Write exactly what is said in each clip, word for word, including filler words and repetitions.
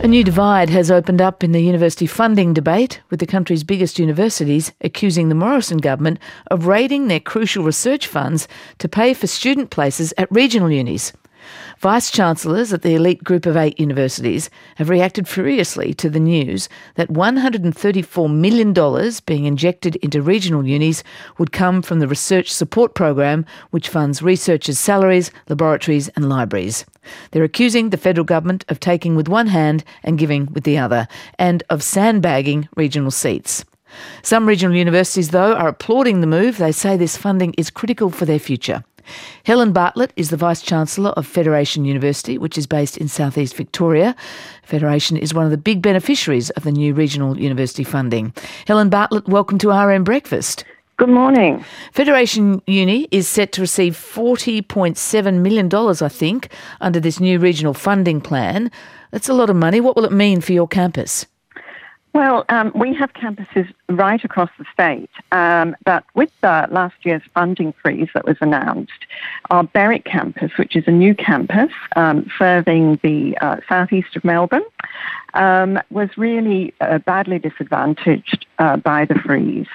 A new divide has opened up in the university funding debate, with the country's biggest universities accusing the Morrison government of raiding their crucial research funds to pay for student places at regional unis. Vice-Chancellors at the elite group of eight universities have reacted furiously to the news that one hundred thirty-four million dollars being injected into regional unis would come from the Research Support Program, which funds researchers' salaries, laboratories and libraries. They're accusing the federal government of taking with one hand and giving with the other, and of sandbagging regional seats. Some regional universities, though, are applauding the move. They say this funding is critical for their future. Helen Bartlett is the Vice-Chancellor of Federation University, which is based in southeast Victoria. Federation is one of the big beneficiaries of the new regional university funding. Helen Bartlett, welcome to R M Breakfast. Good morning. Federation Uni is set to receive forty point seven million dollars, I think, under this new regional funding plan. That's a lot of money. What will it mean for your campus? Well, um, we have campuses right across the state, um, but with uh, last year's funding freeze that was announced, our Berwick campus, which is a new campus um, serving the uh, southeast of Melbourne, um, was really uh, badly disadvantaged uh, by the freeze.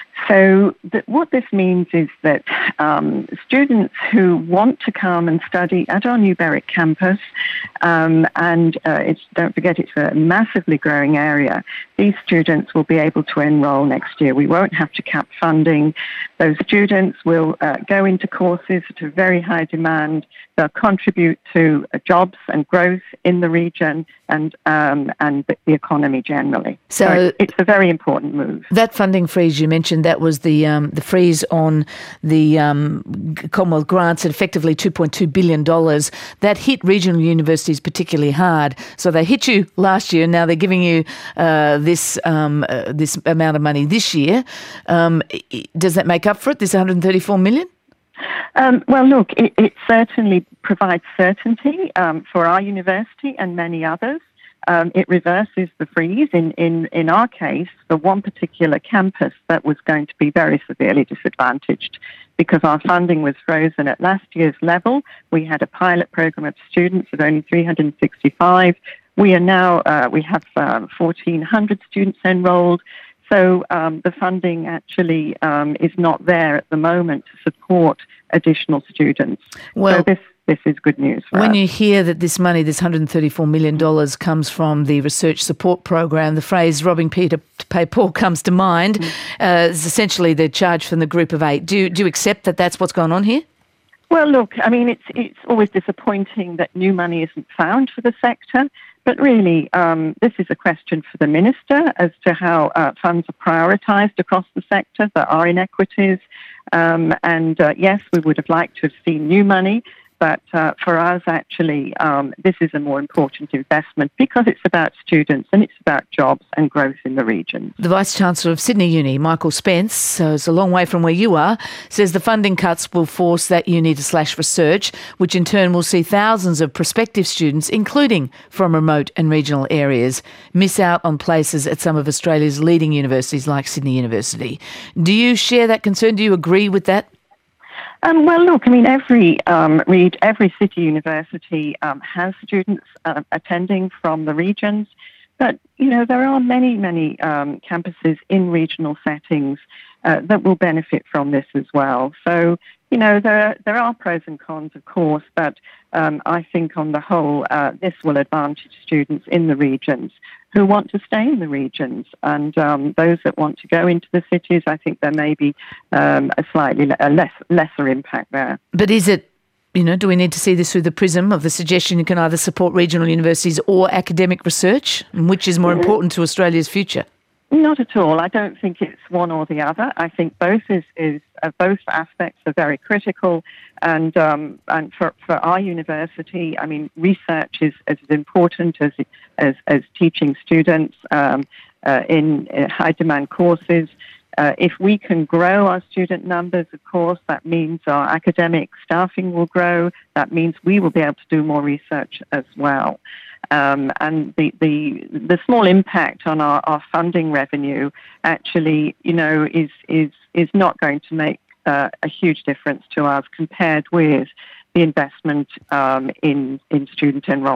So th- what this means is that um, students who want to come and study at our new Berwick campus, um, and uh, it's, don't forget it's a massively growing area, these students will be able to enrol next year. We won't have to cap funding. Those students will uh, go into courses at a very high demand. They'll contribute to uh, jobs and growth in the region and um, and the economy generally. So, so it's a very important move. That funding freeze you mentioned, that was the um, the freeze on the um, Commonwealth grants at effectively two point two billion dollars. That hit regional universities particularly hard. So they hit you last year, now they're giving you uh, this um, uh, this amount of money this year. Um, does that make up for it, this one hundred thirty-four million dollars? Um, well, look, it, it certainly provides certainty um, for our university and many others. Um, it reverses the freeze. In, in, in our case, the one particular campus that was going to be very severely disadvantaged because our funding was frozen at last year's level. We had a pilot program of students of only three hundred sixty-five. We are now, uh, we have um, fourteen hundred students enrolled. So um, the funding actually um, is not there at the moment to support additional students. Well, so this this is good news for when us. you hear that this money, this one hundred thirty-four million dollars, comes from the Research Support Program, the phrase robbing Peter to pay Paul comes to mind. Mm. Uh, it's essentially the charge from the group of eight. Do, do you accept that that's what's going on here? Well, look, I mean, it's it's always disappointing that new money isn't found for the sector. But really, um, this is a question for the Minister as to how uh, funds are prioritised across the sector. There are inequities. Um, and uh, yes, we would have liked to have seen new money. But uh, for us, actually, um, this is a more important investment because it's about students and it's about jobs and growth in the region. The Vice-Chancellor of Sydney Uni, Michael Spence, so it's a long way from where you are, says the funding cuts will force that uni to slash research, which in turn will see thousands of prospective students, including from remote and regional areas, miss out on places at some of Australia's leading universities like Sydney University. Do you share that concern? Do you agree with that? Um, well, look, I mean, every um, read, every city university um, has students uh, attending from the regions, but you know there are many, many um, campuses in regional settings uh, that will benefit from this as well. So, you know, there there are pros and cons, of course, but um, I think on the whole, uh, this will advantage students in the regions who want to stay in the regions, and um, those that want to go into the cities, I think there may be um, a slightly a less lesser impact there. But is it, you know, do we need to see this through the prism of the suggestion you can either support regional universities or academic research, which is more important to Australia's future? Not at all. I don't think it's one or the other. I think both is, is uh, both aspects are very critical, and um, and for, for our university, I mean, research is as important as as, as teaching students um, uh, in uh, high demand courses. Uh, if we can grow our student numbers, of course, that means our academic staffing will grow. That means we will be able to do more research as well. Um, and the, the the small impact on our, our funding revenue actually, you know, is is is not going to make uh, a huge difference to us compared with the investment um, in in student enrolments.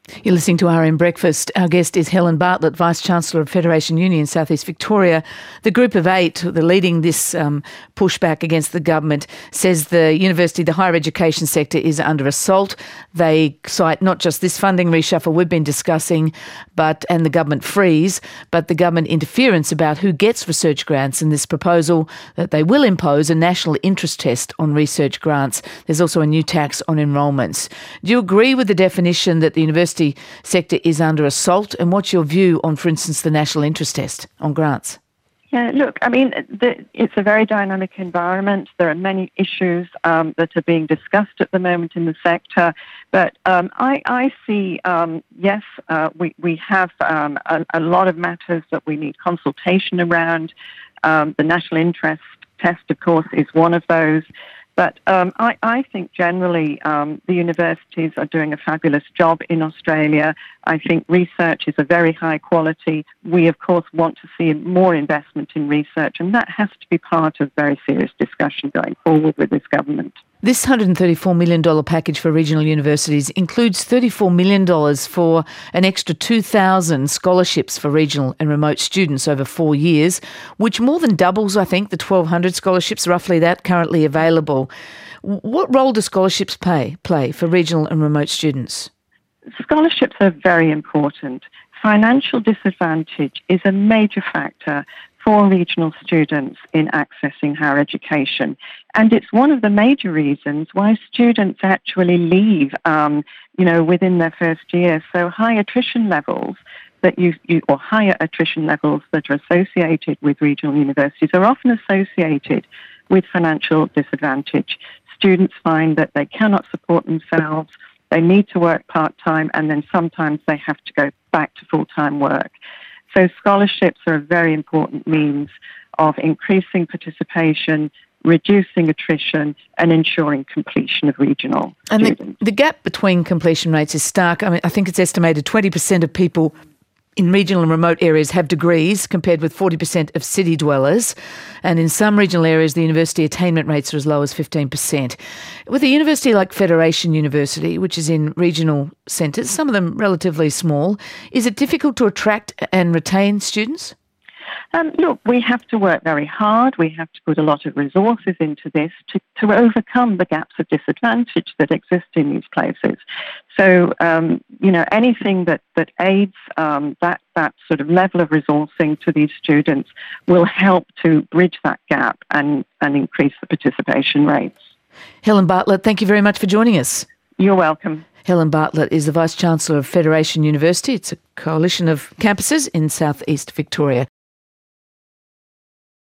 You're listening to R M Breakfast. Our guest is Helen Bartlett, Vice-Chancellor of Federation Uni in South East Victoria. The group of eight that are leading this um, pushback against the government says the university, the higher education sector is under assault. They cite not just this funding reshuffle we've been discussing, but and the government freeze, but the government interference about who gets research grants and this proposal that they will impose a national interest test on research grants. There's also a new tax on enrolments. Do you agree with the definition that the university sector is under assault, and what's your view on, for instance, the national interest test on grants? Yeah, look, I mean, the, it's a very dynamic environment. There are many issues um, that are being discussed at the moment in the sector, but um, I, I see, um, yes, uh, we, we have um, a, a lot of matters that we need consultation around. Um, the national interest test, of course, is one of those. But um, I, I think generally um, the universities are doing a fabulous job in Australia. I think research is a very high quality. We, of course, want to see more investment in research, and that has to be part of very serious discussion going forward with this government. This one hundred thirty-four million dollars package for regional universities includes thirty-four million dollars for an extra two thousand scholarships for regional and remote students over four years, which more than doubles, I think, the twelve hundred scholarships, roughly that, currently available. What role do scholarships play, play for regional and remote students? Scholarships are very important. Financial disadvantage is a major factor for regional students in accessing higher education. And it's one of the major reasons why students actually leave, um, you know, within their first year. So high attrition levels that you, you, or higher attrition levels that are associated with regional universities are often associated with financial disadvantage. Students find that they cannot support themselves, they need to work part-time, and then sometimes they have to go back to full-time work. So scholarships are a very important means of increasing participation, reducing attrition, and ensuring completion of regional and students. The, the gap between completion rates is stark. I mean, I think it's estimated twenty percent of people in regional and remote areas have degrees, compared with forty percent of city dwellers. And in some regional areas, the university attainment rates are as low as fifteen percent. With a university like Federation University, which is in regional centres, some of them relatively small, is it difficult to attract and retain students? Um, look, we have to work very hard. We have to put a lot of resources into this to, to overcome the gaps of disadvantage that exist in these places. So, um, you know, anything that, that aids um, that, that sort of level of resourcing to these students will help to bridge that gap and, and increase the participation rates. Helen Bartlett, thank you very much for joining us. You're welcome. Helen Bartlett is the Vice-Chancellor of Federation University. It's a coalition of campuses in South East Victoria.